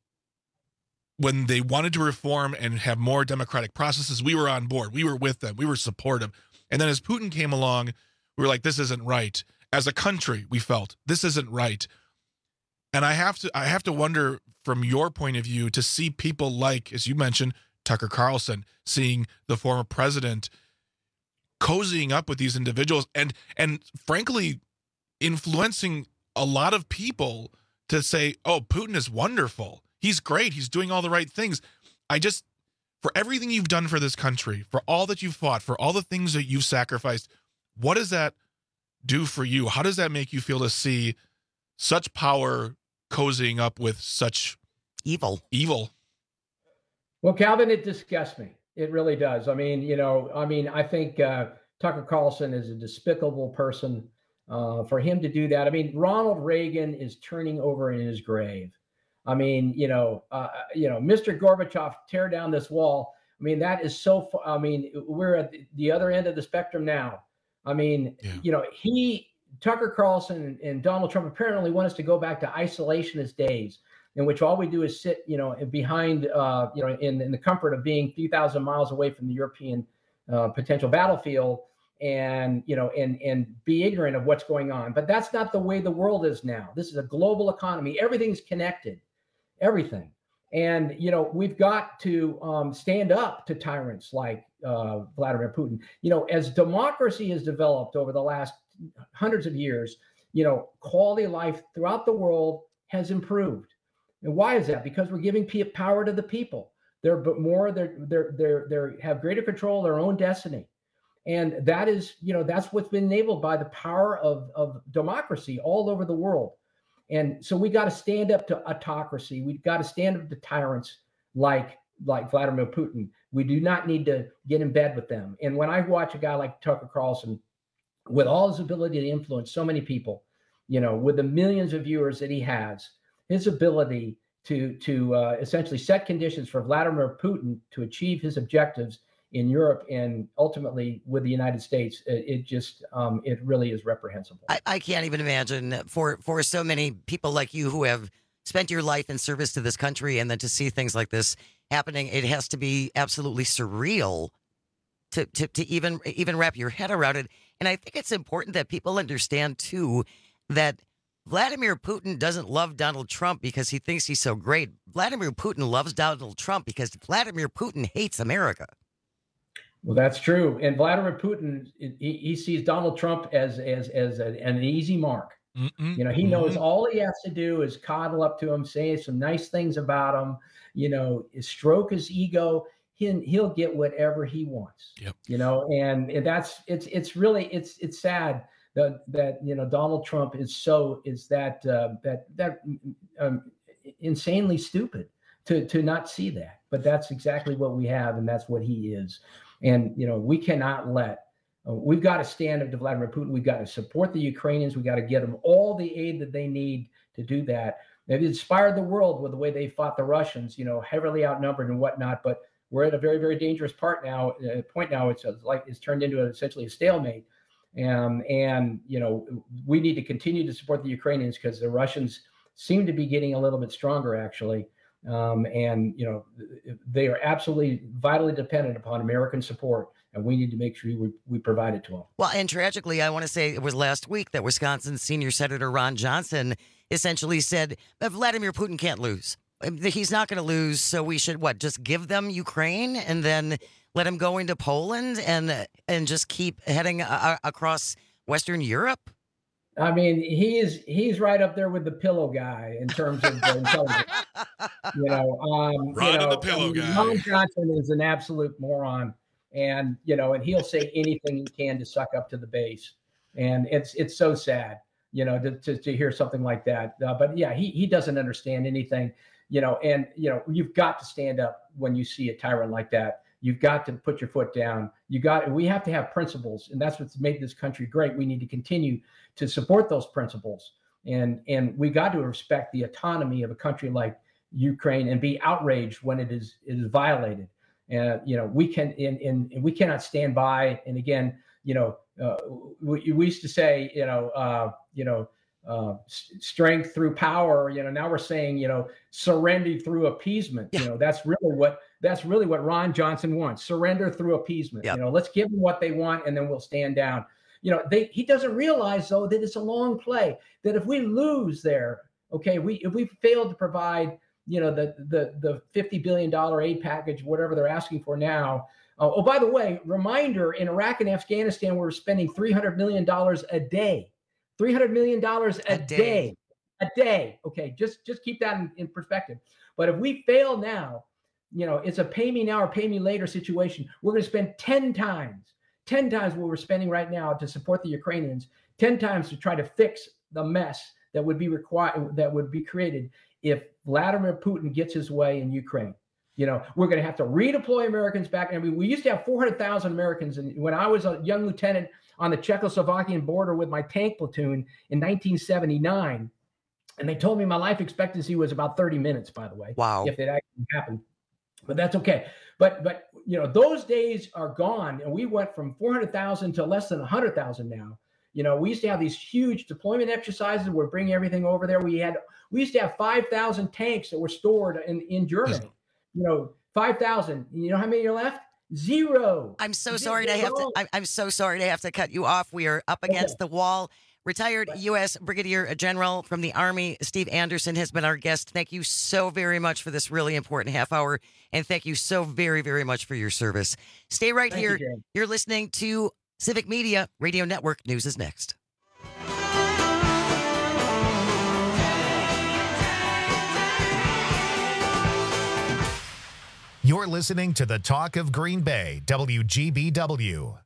when they wanted to reform and have more democratic processes, we were on board. We were with them. We were supportive. And then as Putin came along, we were like, this isn't right. As a country, we felt this isn't right. And I have to wonder, from your point of view, to see people like, as you mentioned, Tucker Carlson, seeing the former president cozying up with these individuals and frankly influencing a lot of people to say, oh, Putin is wonderful. He's great. He's doing all the right things. For everything you've done for this country, for all that you've fought, for all the things that you've sacrificed, what does that do for you? How does that make you feel to see such power cozying up with such evil? Well, Calvin, it disgusts me. It really does. I think Tucker Carlson is a despicable person. For him to do that, Ronald Reagan is turning over in his grave. Mr. Gorbachev, tear down this wall. That is so. We're at the other end of the spectrum now. Tucker Carlson and Donald Trump apparently want us to go back to isolationist days, in which all we do is sit, behind, in the comfort of being a few thousand miles away from the European potential battlefield. And be ignorant of what's going on. But that's not the way the world is now. This is a global economy. Everything's connected, everything. And, we've got to stand up to tyrants like Vladimir Putin. As democracy has developed over the last hundreds of years, quality of life throughout the world has improved. And why is that? Because we're giving power to the people. They have greater control of their own destiny. And that is, that's what's been enabled by the power of democracy all over the world. And so we got to stand up to autocracy. We've got to stand up to tyrants like Vladimir Putin. We do not need to get in bed with them. And when I watch a guy like Tucker Carlson, with all his ability to influence so many people, with the millions of viewers that he has, his ability to essentially set conditions for Vladimir Putin to achieve his objectives in Europe and ultimately with the United States, it really is reprehensible. I can't even imagine for so many people like you who have spent your life in service to this country, and then to see things like this happening, it has to be absolutely surreal to even wrap your head around it. And I think it's important that people understand too that Vladimir Putin doesn't love Donald Trump because he thinks he's so great. Vladimir Putin loves Donald Trump because Vladimir Putin hates America. Well, that's true. And Vladimir Putin, he sees Donald Trump as an easy mark. You know, he knows all he has to do is coddle up to him, say some nice things about him, you know, stroke his ego. He'll get whatever he wants. Yep. You know, and that's it's really sad that you know Donald Trump is insanely stupid to not see that. But that's exactly what we have, and that's what he is. And you know, we cannot let. We've got to stand up to Vladimir Putin. We've got to support the Ukrainians. We've got to get them all the aid that they need to do that. They've inspired the world with the way they fought the Russians, you know, heavily outnumbered and whatnot. But we're at a very, very dangerous point now. It's turned into essentially a stalemate. And, you know, we need to continue to support the Ukrainians because the Russians seem to be getting a little bit stronger, actually. And, you know, they are absolutely vitally dependent upon American support. And we need to make sure we provide it to them. Well, and tragically, I want to say it was last week that Wisconsin senior Senator Ron Johnson essentially said that Vladimir Putin can't lose. He's not going to lose. So we should, just give them Ukraine and then let him go into Poland and just keep heading across Western Europe? I mean, he's right up there with the pillow guy in terms of intelligence. You know, the pillow guy. Ron Johnson is an absolute moron. And, you know, and he'll say anything he can to suck up to the base. And it's so sad, you know, to hear something like that. But yeah, he doesn't understand anything, you know, and, you know, you've got to stand up when you see a tyrant like that. You've got to put your foot down. We have to have principles, and that's what's made this country great. We need to continue to support those principles. And we got to respect the autonomy of a country like Ukraine and be outraged when it is violated. And you know, we cannot stand by. And again, you know, we used to say, strength through power. You know, now we're saying, you know, surrender through appeasement. You know, that's really what Ron Johnson wants: surrender through appeasement. You know, let's give them what they want, and then we'll stand down. You know, he doesn't realize though that it's a long play. That if we lose there, okay, if we fail to provide, you know, the $50 billion aid package, whatever they're asking for now. Oh, by the way, reminder, in Iraq and Afghanistan, we're spending $300 million a day. $300 million a day. A day. Okay, just keep that in perspective. But if we fail now, you know, it's a pay me now or pay me later situation. We're going to spend 10 times what we're spending right now to support the Ukrainians, 10 times to try to fix the mess that would be created if Vladimir Putin gets his way in Ukraine. You know, we're going to have to redeploy Americans back. I mean, we used to have 400,000 Americans. And when I was a young lieutenant on the Czechoslovakian border with my tank platoon in 1979, and they told me my life expectancy was about 30 minutes, by the way. Wow. If it actually happened. But that's okay. But you know, those days are gone. And we went from 400,000 to less than 100,000 now. You know, we used to have these huge deployment exercises. We're bringing everything over there. We used to have 5,000 tanks that were stored in Germany. You know, 5,000. You know how many are left? Zero. I'm so sorry to have to. I'm so sorry to have to cut you off. We are up against the wall. Retired U.S. Brigadier General from the Army, Steve Anderson, has been our guest. Thank you so very much for this really important half hour, and thank you so very, very much for your service. Stay right here. You're listening to Civic Media Radio Network. News is next. You're listening to the Talk of Green Bay, WGBW.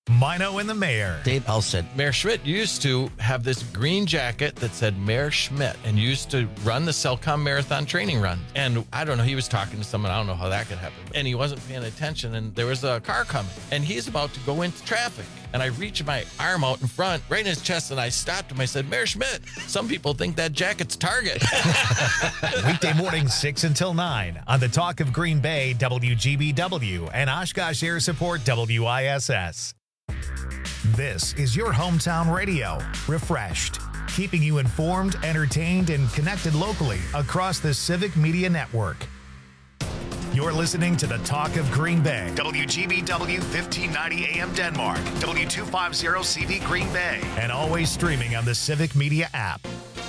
Mino and the Mayor. Dave Bell said, Mayor Schmidt used to have this green jacket that said Mayor Schmidt and used to run the Cellcom Marathon training run. And I don't know, he was talking to someone, I don't know how that could happen. And he wasn't paying attention and there was a car coming and he's about to go into traffic. And I reached my arm out in front, right in his chest, and I stopped him. I said, Mayor Schmidt, some people think that jacket's Target. Weekday morning, 6 until 9 on the Talk of Green Bay, WGBW, and Oshkosh Air Support, WISS. This is your hometown radio, refreshed, keeping you informed, entertained, and connected locally across the Civic Media Network. You're listening to the Talk of Green Bay, WGBW 1590 AM Denmark, W250 CV Green Bay, and always streaming on the Civic Media app.